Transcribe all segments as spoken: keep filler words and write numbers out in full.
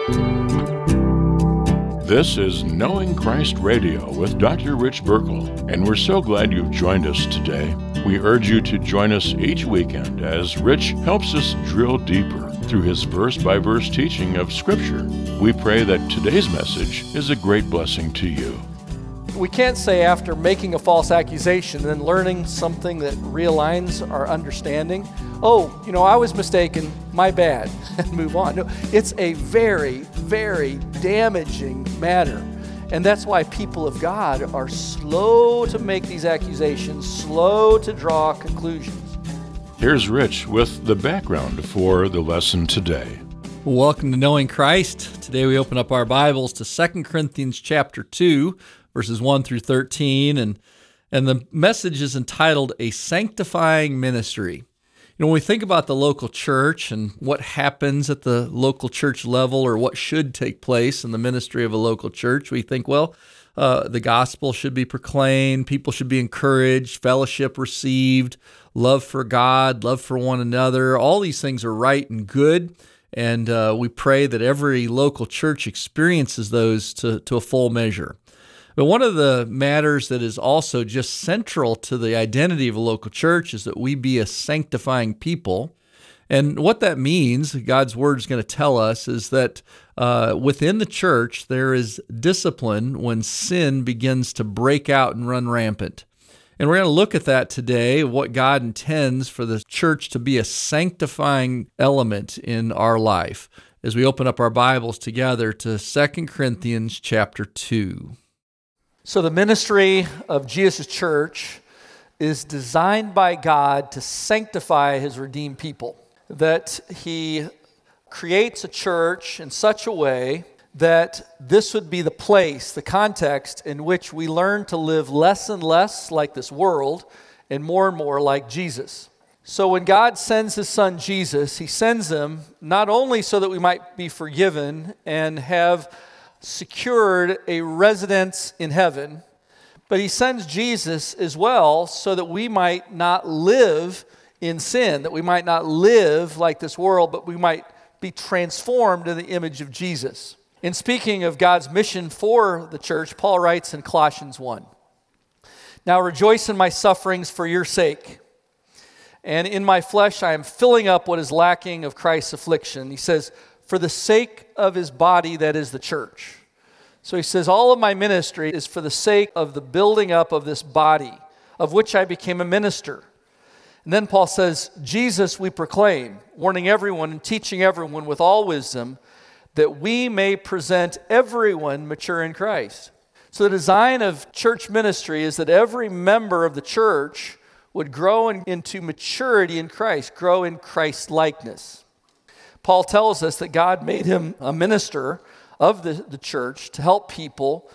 This is Knowing Christ Radio with Doctor Rich Burkle, and we're so glad you've joined us today. We urge you to join us each weekend as Rich helps us drill deeper through his verse-by-verse teaching of Scripture. We pray that today's message is a great blessing to you. We can't say after making a false accusation and then learning something that realigns our understanding, oh, you know, I was mistaken, my bad, and move on. No, it's a very, very damaging matter. And that's why people of God are slow to make these accusations, slow to draw conclusions. Here's Rich with the background for the lesson today. Welcome to Knowing Christ. Today we open up our Bibles to Second Corinthians chapter two, verses one through thirteen, and, and the message is entitled, A Sanctifying Ministry. You know, when we think about the local church and what happens at the local church level or what should take place in the ministry of a local church, we think, well, uh, the gospel should be proclaimed, people should be encouraged, fellowship received, love for God, love for one another. All these things are right and good, and uh, we pray that every local church experiences those to, to a full measure. But one of the matters that is also just central to the identity of a local church is that we be a sanctifying people. And what that means, God's Word is going to tell us, is that uh, within the church there is discipline when sin begins to break out and run rampant. And we're going to look at that today, what God intends for the church to be a sanctifying element in our life, as we open up our Bibles together to Second Corinthians chapter two. So the ministry of Jesus' church is designed by God to sanctify His redeemed people, that He creates a church in such a way that this would be the place, the context in which we learn to live less and less like this world and more and more like Jesus. So when God sends His Son Jesus, He sends Him not only so that we might be forgiven and have secured a residence in heaven, but He sends Jesus as well so that we might not live in sin, that we might not live like this world, but we might be transformed in the image of Jesus. In speaking of God's mission for the church, Paul writes in Colossians one, Now rejoice in my sufferings for your sake, and in my flesh I am filling up what is lacking of Christ's affliction. He says, for the sake of His body, that is the church. So he says, all of my ministry is for the sake of the building up of this body, of which I became a minister. And then Paul says, Jesus we proclaim, warning everyone and teaching everyone with all wisdom, that we may present everyone mature in Christ. So the design of church ministry is that every member of the church would grow in, into maturity in Christ, grow in Christ's likeness. Paul tells us that God made him a minister of the, the church to help people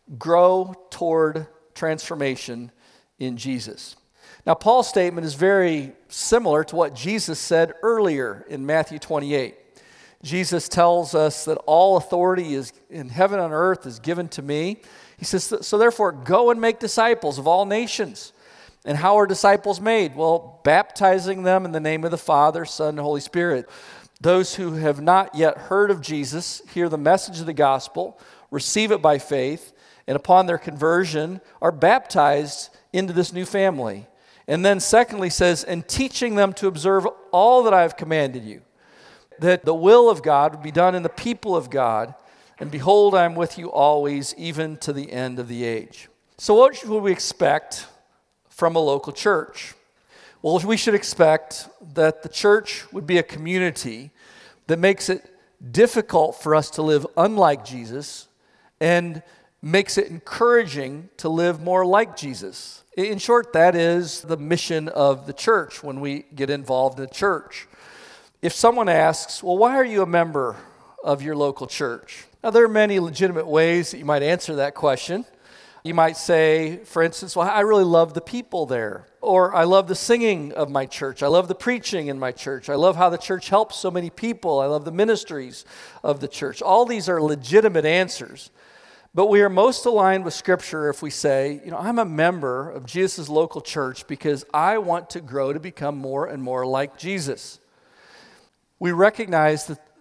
grow toward transformation in Jesus. Now, Paul's statement is very similar to what Jesus said earlier in Matthew twenty-eight. Jesus tells us that all authority is in heaven and earth is given to me. He says, so therefore, go and make disciples of all nations. And how are disciples made? Well, baptizing them in the name of the Father, Son, and Holy Spirit. Those who have not yet heard of Jesus hear the message of the gospel, receive it by faith, and upon their conversion are baptized into this new family. And then secondly says, and teaching them to observe all that I have commanded you, that the will of God would be done in the people of God, and behold, I am with you always, even to the end of the age. So what should we expect from a local church? Well, we should expect that the church would be a community that makes it difficult for us to live unlike Jesus and makes it encouraging to live more like Jesus. In short, that is the mission of the church when we get involved in a church. If someone asks, well, why are you a member of your local church? Now, there are many legitimate ways that you might answer that question. You might say, for instance, well, I really love the people there. Or I love the singing of my church. I love the preaching in my church. I love how the church helps so many people. I love the ministries of the church. All these are legitimate answers. But we are most aligned with Scripture if we say, you know, I'm a member of Jesus' local church because I want to grow to become more and more like Jesus. We recognize that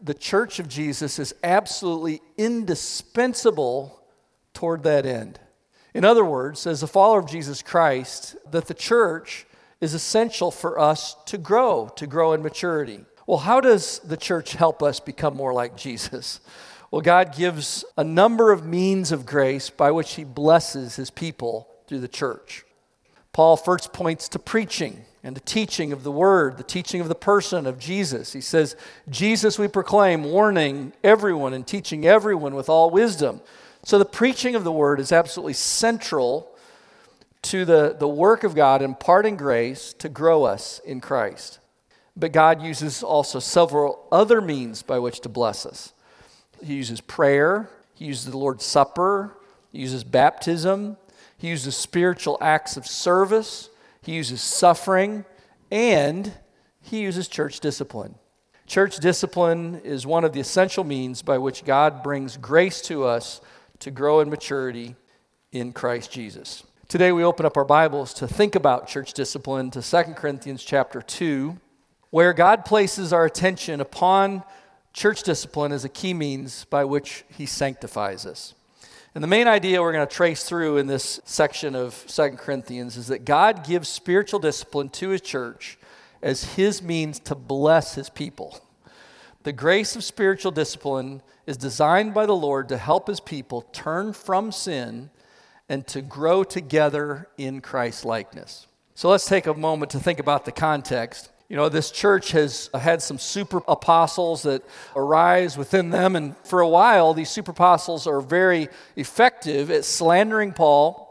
the church of Jesus is absolutely indispensable toward that end. In other words, as a follower of Jesus Christ, that the church is essential for us to grow, to grow in maturity. Well, how does the church help us become more like Jesus? Well, God gives a number of means of grace by which he blesses his people through the church. Paul first points to preaching and the teaching of the word, the teaching of the person of Jesus. He says, Jesus we proclaim, warning everyone and teaching everyone with all wisdom. So the preaching of the word is absolutely central to the, the work of God imparting grace to grow us in Christ. But God uses also several other means by which to bless us. He uses prayer, he uses the Lord's Supper, he uses baptism, he uses spiritual acts of service, he uses suffering, and he uses church discipline. Church discipline is one of the essential means by which God brings grace to us to grow in maturity in Christ Jesus. Today we open up our Bibles to think about church discipline to Second Corinthians chapter two, where God places our attention upon church discipline as a key means by which he sanctifies us. And the main idea we're going to trace through in this section of Second Corinthians is that God gives spiritual discipline to his church as his means to bless his people. The grace of spiritual discipline is designed by the Lord to help his people turn from sin and to grow together in Christ's likeness. So let's take a moment to think about the context. You know, this church has had some super apostles that arise within them, and for a while, these super apostles are very effective at slandering Paul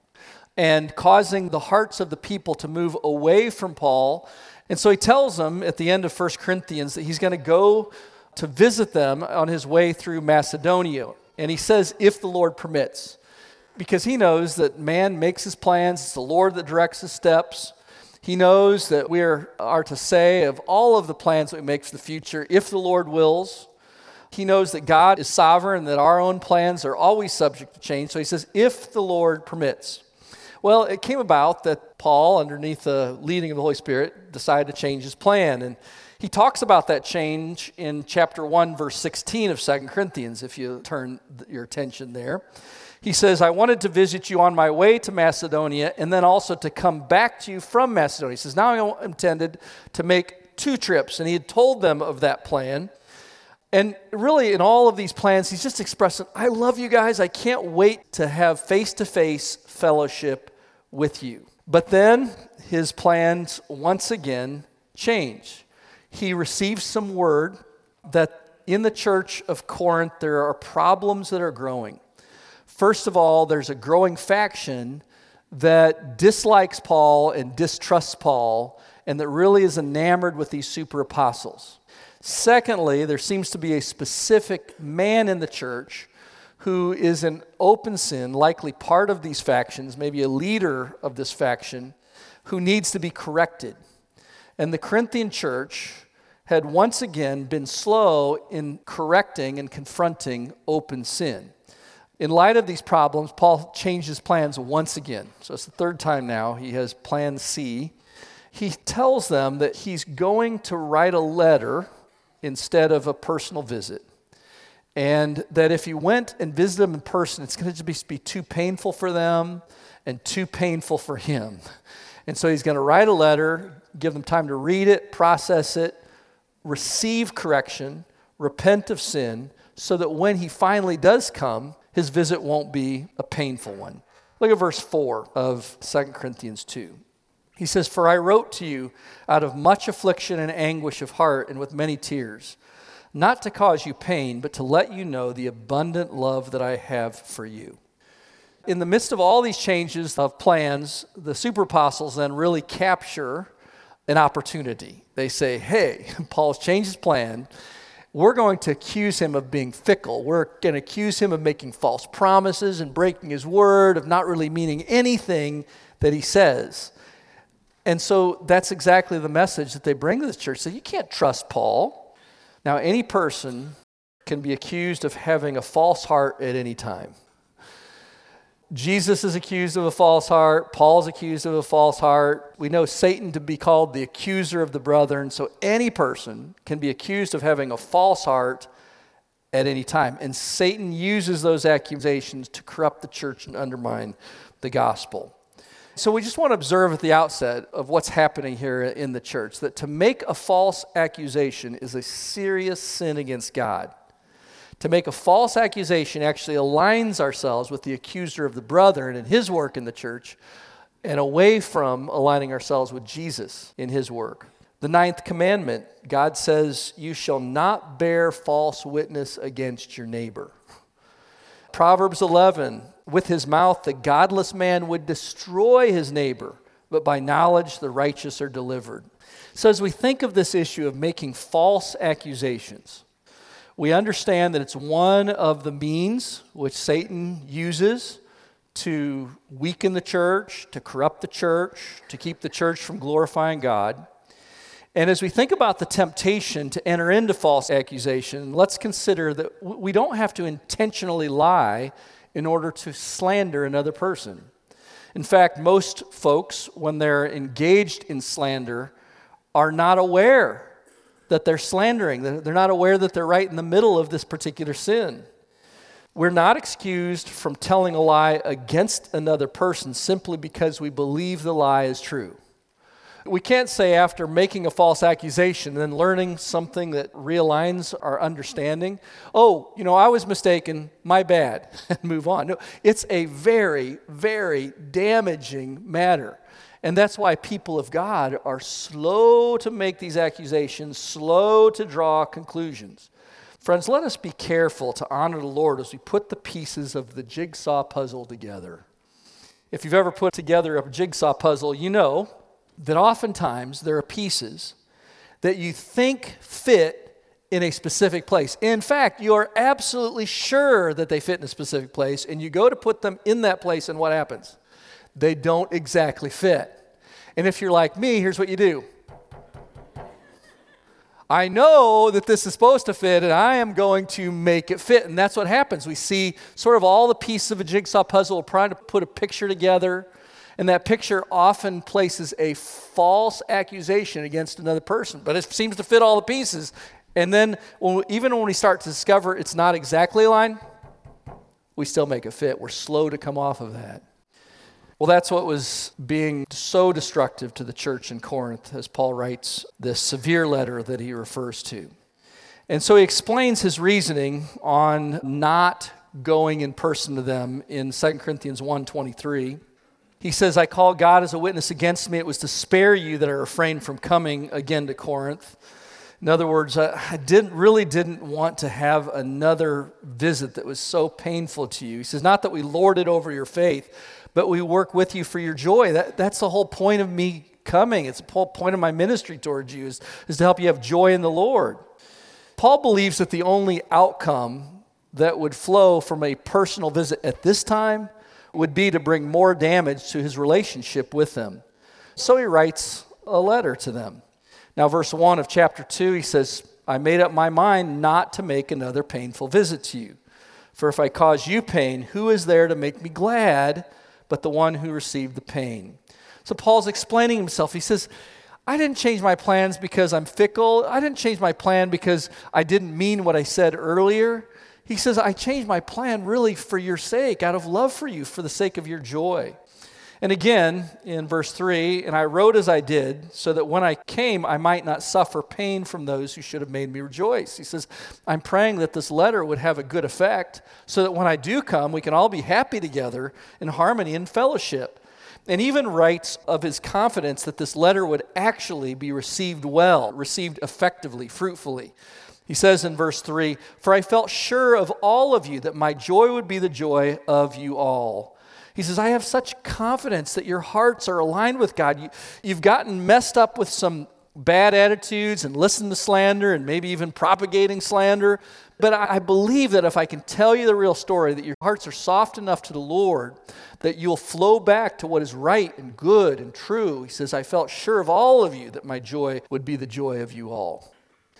and causing the hearts of the people to move away from Paul. And so he tells them at the end of First Corinthians that he's going to go to visit them on his way through Macedonia. And he says, if the Lord permits, because he knows that man makes his plans, it's the Lord that directs his steps. He knows that we are, are to say of all of the plans that we make for the future, if the Lord wills. He knows that God is sovereign and that our own plans are always subject to change. So he says, if the Lord permits. Well, it came about that Paul, underneath the leading of the Holy Spirit, decided to change his plan. And he talks about that change in chapter one, verse sixteen of Second Corinthians, if you turn your attention there. He says, I wanted to visit you on my way to Macedonia and then also to come back to you from Macedonia. He says, now I intended to make two trips. And he had told them of that plan. And really, in all of these plans, he's just expressing, I love you guys. I can't wait to have face-to-face fellowship with you. But then his plans once again change. He receives some word that in the church of Corinth, there are problems that are growing. First of all, there's a growing faction that dislikes Paul and distrusts Paul and that really is enamored with these super apostles. Secondly, there seems to be a specific man in the church who is in open sin, likely part of these factions, maybe a leader of this faction, who needs to be corrected. And the Corinthian church had once again been slow in correcting and confronting open sin. In light of these problems, Paul changed his plans once again. So it's the third time now. He has plan C. He tells them that he's going to write a letter instead of a personal visit. And that if he went and visited them in person, it's going to just be too painful for them and too painful for him. And so he's going to write a letter, give them time to read it, process it, receive correction, repent of sin, so that when he finally does come, his visit won't be a painful one. Look at verse four of Second Corinthians two. He says, for I wrote to you out of much affliction and anguish of heart and with many tears, not to cause you pain, but to let you know the abundant love that I have for you. In the midst of all these changes of plans, the super apostles then really capture an opportunity. They say, hey, Paul's changed his plan. We're going to accuse him of being fickle. We're going to accuse him of making false promises and breaking his word, of not really meaning anything that he says. And so that's exactly the message that they bring to the church. So you can't trust Paul. Now, any person can be accused of having a false heart at any time. Jesus is accused of a false heart. Paul's accused of a false heart. We know Satan to be called the accuser of the brethren. So any person can be accused of having a false heart at any time. And Satan uses those accusations to corrupt the church and undermine the gospel. So we just want to observe at the outset of what's happening here in the church, that to make a false accusation is a serious sin against God. To make a false accusation actually aligns ourselves with the accuser of the brethren and his work in the church, and away from aligning ourselves with Jesus in his work. The ninth commandment, God says, you shall not bear false witness against your neighbor. Proverbs eleven, with his mouth the godless man would destroy his neighbor, but by knowledge the righteous are delivered. So as we think of this issue of making false accusations, we understand that it's one of the means which Satan uses to weaken the church, to corrupt the church, to keep the church from glorifying God. And as we think about the temptation to enter into false accusation, let's consider that we don't have to intentionally lie in order to slander another person. In fact, most folks, when they're engaged in slander, are not aware that they're slandering. They're not aware that they're right in the middle of this particular sin. We're not excused from telling a lie against another person simply because we believe the lie is true. We can't say after making a false accusation and then learning something that realigns our understanding, oh, you know, I was mistaken, my bad, and move on. No, it's a very, very damaging matter. And that's why people of God are slow to make these accusations, slow to draw conclusions. Friends, let us be careful to honor the Lord as we put the pieces of the jigsaw puzzle together. If you've ever put together a jigsaw puzzle, you know that oftentimes there are pieces that you think fit in a specific place. In fact, you are absolutely sure that they fit in a specific place, and you go to put them in that place, and what happens? They don't exactly fit. And if you're like me, here's what you do. I know that this is supposed to fit, and I am going to make it fit. And that's what happens. We see sort of all the pieces of a jigsaw puzzle trying to put a picture together, and that picture often places a false accusation against another person. But it seems to fit all the pieces. And then when, even when we start to discover it's not exactly aligned, we still make it fit. We're slow to come off of that. Well, that's what was being so destructive to the church in Corinth, as Paul writes this severe letter that he refers to. And so he explains his reasoning on not going in person to them in Second Corinthians one twenty-three. He says, I call God as a witness against me. It was to spare you that I refrained from coming again to Corinth. In other words, I didn't really didn't want to have another visit that was so painful to you. He says, not that we lord it over your faith, but we work with you for your joy. That, that's the whole point of me coming. It's the whole point of my ministry towards you is, is to help you have joy in the Lord. Paul believes that the only outcome that would flow from a personal visit at this time would be to bring more damage to his relationship with them. So he writes a letter to them. Now, verse one of chapter two, he says, I made up my mind not to make another painful visit to you. For if I cause you pain, who is there to make me glad but the one who received the pain? So Paul's explaining himself. He says, I didn't change my plans because I'm fickle. I didn't change my plan because I didn't mean what I said earlier. He says, I changed my plan really for your sake, out of love for you, for the sake of your joy. And again, in verse three, and I wrote as I did, so that when I came, I might not suffer pain from those who should have made me rejoice. He says, I'm praying that this letter would have a good effect, so that when I do come, we can all be happy together in harmony and fellowship. And even writes of his confidence that this letter would actually be received well, received effectively, fruitfully. He says in verse three, for I felt sure of all of you that my joy would be the joy of you all. He says, I have such confidence that your hearts are aligned with God. You, you've gotten messed up with some bad attitudes and listened to slander and maybe even propagating slander. But I, I believe that if I can tell you the real story, that your hearts are soft enough to the Lord, that you'll flow back to what is right and good and true. He says, I felt sure of all of you that my joy would be the joy of you all.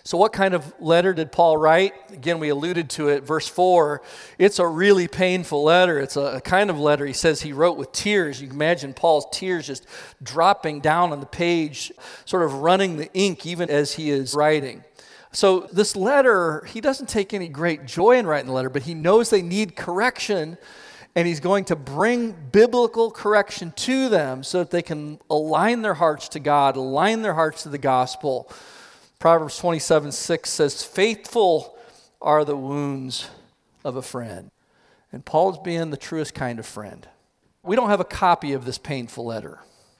So what kind of letter did Paul write? Again, we alluded to it, verse four. It's a really painful letter. It's a, a kind of letter he says he wrote with tears. You can imagine Paul's tears just dropping down on the page, sort of running the ink even as he is writing. So this letter, he doesn't take any great joy in writing the letter, but he knows they need correction, and he's going to bring biblical correction to them so that they can align their hearts to God, align their hearts to the gospel. Proverbs twenty-seven six says, faithful are the wounds of a friend. And Paul's being the truest kind of friend. We don't have a copy of this painful letter.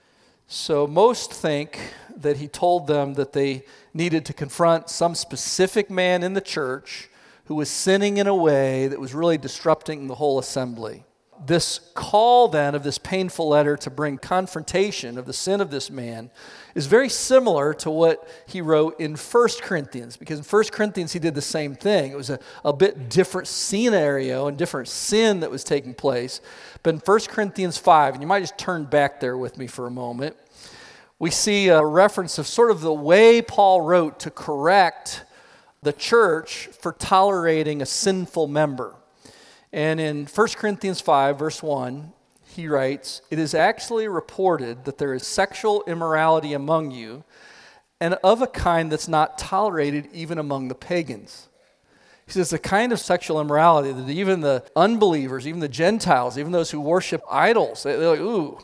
So most think that he told them that they needed to confront some specific man in the church who was sinning in a way that was really disrupting the whole assembly. This call then of this painful letter to bring confrontation of the sin of this man is very similar to what he wrote in First Corinthians, because in First Corinthians he did the same thing. It was a, a bit different scenario and different sin that was taking place. But in First Corinthians five, and you might just turn back there with me for a moment, we see a reference of sort of the way Paul wrote to correct the church for tolerating a sinful member. And in First Corinthians five, verse one, he writes, it is actually reported that there is sexual immorality among you, and of a kind that's not tolerated even among the pagans. He says the kind of sexual immorality that even the unbelievers, even the Gentiles, even those who worship idols, they're like, ooh.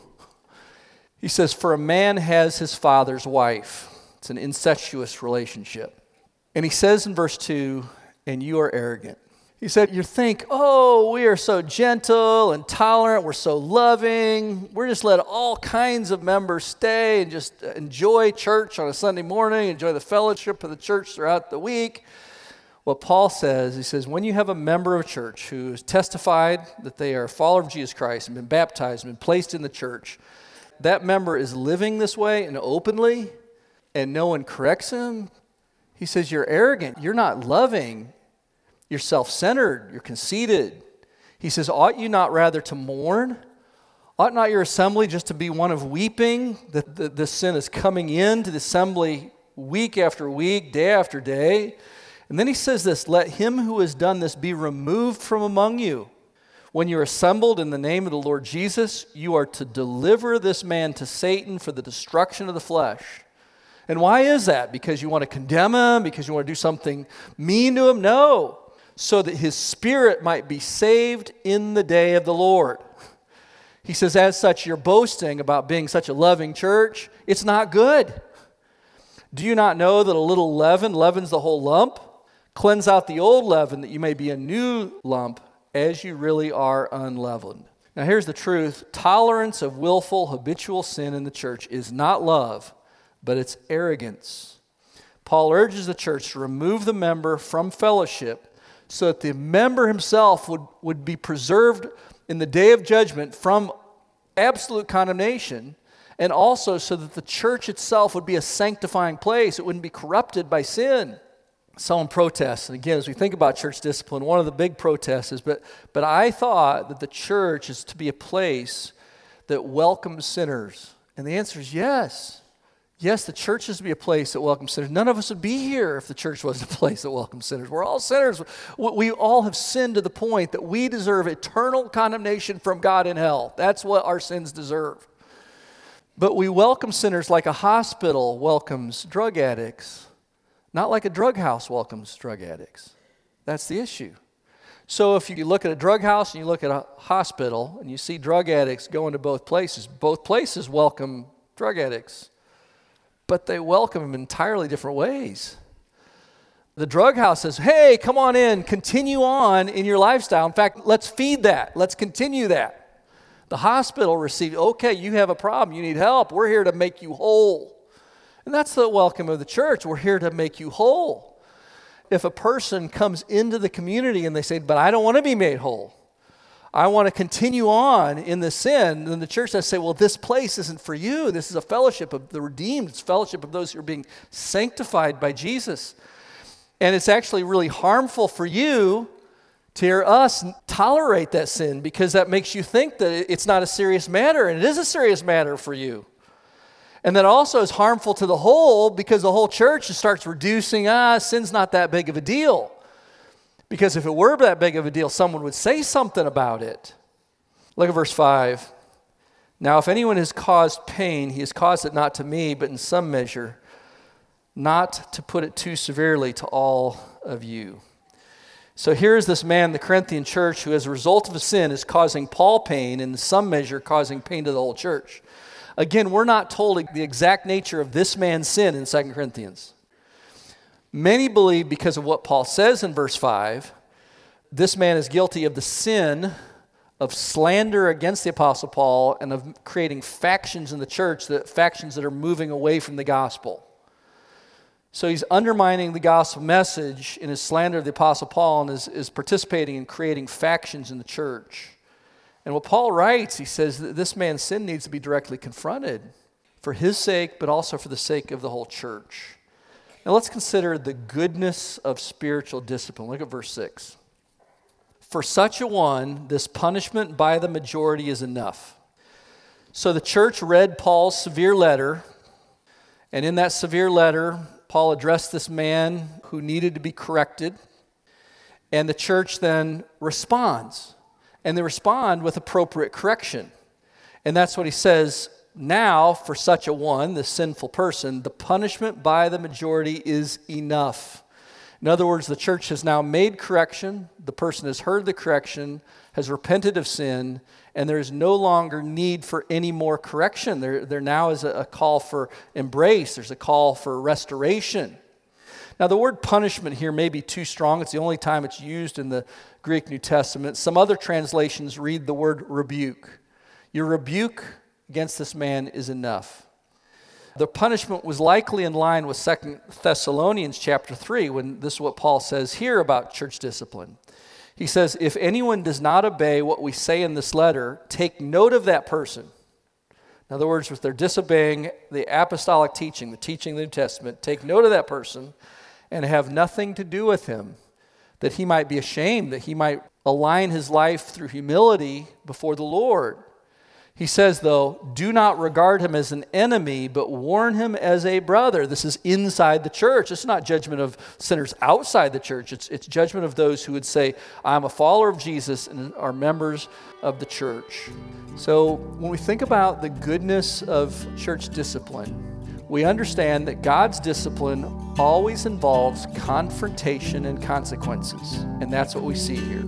He says, for a man has his father's wife. It's an incestuous relationship. And he says in verse two, and you are arrogant. He said, you think, oh, we are so gentle and tolerant, we're so loving, we're just let all kinds of members stay and just enjoy church on a Sunday morning, enjoy the fellowship of the church throughout the week. What Paul says, he says, when you have a member of a church who has testified that they are a follower of Jesus Christ and been baptized and been placed in the church, that member is living this way and openly, and no one corrects him, he says, you're arrogant, you're not loving, you're self-centered, you're conceited. He says, ought you not rather to mourn? Ought not your assembly just to be one of weeping, that the, the sin is coming into the assembly week after week, day after day? And then he says this, let him who has done this be removed from among you. When you're assembled in the name of the Lord Jesus, you are to deliver this man to Satan for the destruction of the flesh. And why is that? Because you want to condemn him? Because you want to do something mean to him? No. So that his spirit might be saved in the day of the Lord. He says, as such, you're boasting about being such a loving church. It's not good. Do you not know that a little leaven leavens the whole lump? Cleanse out the old leaven that you may be a new lump, as you really are unleavened. Now here's the truth. Tolerance of willful, habitual sin in the church is not love, but it's arrogance. Paul urges the church to remove the member from fellowship so that the member himself would, would be preserved in the day of judgment from absolute condemnation, and also so that the church itself would be a sanctifying place. It wouldn't be corrupted by sin. Someone protests, and again, as we think about church discipline, one of the big protests is, but, but I thought that the church is to be a place that welcomes sinners. And the answer is yes. Yes, the church is to be a place that welcomes sinners. None of us would be here if the church wasn't a place that welcomes sinners. We're all sinners. We all have sinned to the point that we deserve eternal condemnation from God in hell. That's what our sins deserve. But we welcome sinners like a hospital welcomes drug addicts, not like a drug house welcomes drug addicts. That's the issue. So if you look at a drug house and you look at a hospital and you see drug addicts going to both places, both places welcome drug addicts. But they welcome them in entirely different ways. The drug house says, hey, come on in, continue on in your lifestyle. In fact, let's feed that. Let's continue that. The hospital receives, okay, you have a problem, you need help. We're here to make you whole. And that's the welcome of the church. We're here to make you whole. If a person comes into the community and they say, but I don't want to be made whole, I want to continue on in the sin, then the church has to say, well, this place isn't for you. This is a fellowship of the redeemed. It's a fellowship of those who are being sanctified by Jesus. And it's actually really harmful for you to hear us tolerate that sin, because that makes you think that it's not a serious matter, and it is a serious matter for you. And that also is harmful to the whole because the whole church just starts reducing, ah, sin's not that big of a deal. Because if it were that big of a deal, someone would say something about it. Look at verse five. Now, if anyone has caused pain, he has caused it not to me, but in some measure, not to put it too severely to all of you. So here is this man, the Corinthian church, who as a result of a sin is causing Paul pain, and in some measure causing pain to the whole church. Again, we're not told the exact nature of this man's sin in Second Corinthians. Many believe because of what Paul says in verse five, this man is guilty of the sin of slander against the Apostle Paul and of creating factions in the church, that factions that are moving away from the gospel. So he's undermining the gospel message in his slander of the Apostle Paul and is, is participating in creating factions in the church. And what Paul writes, he says that this man's sin needs to be directly confronted for his sake, but also for the sake of the whole church. Now let's consider the goodness of spiritual discipline. Look at verse six. For such a one, this punishment by the majority is enough. So the church read Paul's severe letter, and in that severe letter, Paul addressed this man who needed to be corrected, and the church then responds. And they respond with appropriate correction. And that's what he says, now for such a one, the sinful person, the punishment by the majority is enough. In other words, the church has now made correction, the person has heard the correction, has repented of sin, and there is no longer need for any more correction. There, there now is a, a call for embrace, there's a call for restoration. Now, the word punishment here may be too strong. It's the only time it's used in the Greek New Testament. Some other translations read the word rebuke. Your rebuke against this man is enough. The punishment was likely in line with Second Thessalonians chapter three, when this is what Paul says here about church discipline. He says, if anyone does not obey what we say in this letter, take note of that person. In other words, if they're disobeying the apostolic teaching, the teaching of the New Testament, take note of that person and have nothing to do with him, that he might be ashamed, that he might align his life through humility before the Lord. He says, though, do not regard him as an enemy, but warn him as a brother. This is inside the church. It's not judgment of sinners outside the church. It's, it's judgment of those who would say, I'm a follower of Jesus and are members of the church. So when we think about the goodness of church discipline, we understand that God's discipline always involves confrontation and consequences. And that's what we see here.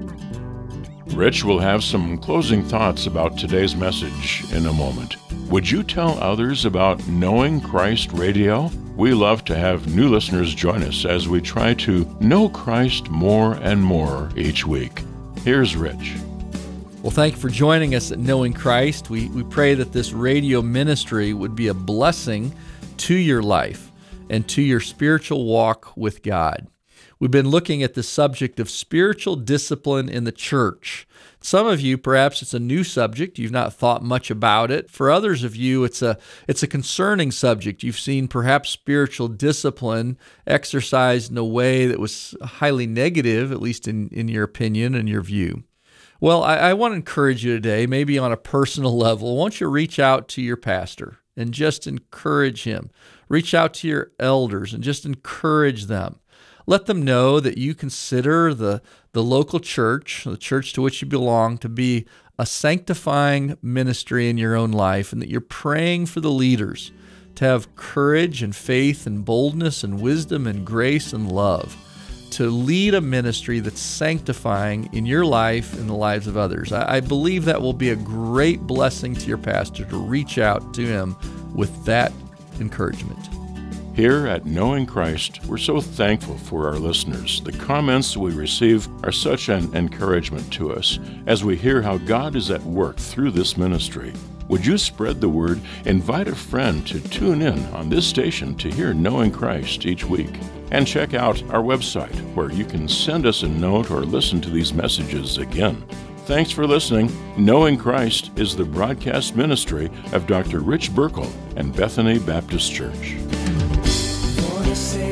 Rich will have some closing thoughts about today's message in a moment. Would you tell others about Knowing Christ Radio? We love to have new listeners join us as we try to know Christ more and more each week. Here's Rich. Well, thank you for joining us at Knowing Christ. We, we pray that this radio ministry would be a blessing to your life and to your spiritual walk with God. We've been looking at the subject of spiritual discipline in the church. Some of you, perhaps it's a new subject. You've not thought much about it. For others of you, it's a it's a concerning subject. You've seen perhaps spiritual discipline exercised in a way that was highly negative, at least in, in your opinion and your view. Well, I, I want to encourage you today, maybe on a personal level. Why don't you reach out to your pastor and just encourage him? Reach out to your elders and just encourage them. Let them know that you consider the, the local church, the church to which you belong, to be a sanctifying ministry in your own life, and that you're praying for the leaders to have courage and faith and boldness and wisdom and grace and love to lead a ministry that's sanctifying in your life and the lives of others. I, I believe that will be a great blessing to your pastor to reach out to him with that encouragement. Here at Knowing Christ, we're so thankful for our listeners. The comments we receive are such an encouragement to us as we hear how God is at work through this ministry. Would you spread the word? Invite a friend to tune in on this station to hear Knowing Christ each week. And check out our website where you can send us a note or listen to these messages again. Thanks for listening. Knowing Christ is the broadcast ministry of Doctor Rich Burkle and Bethany Baptist Church. Say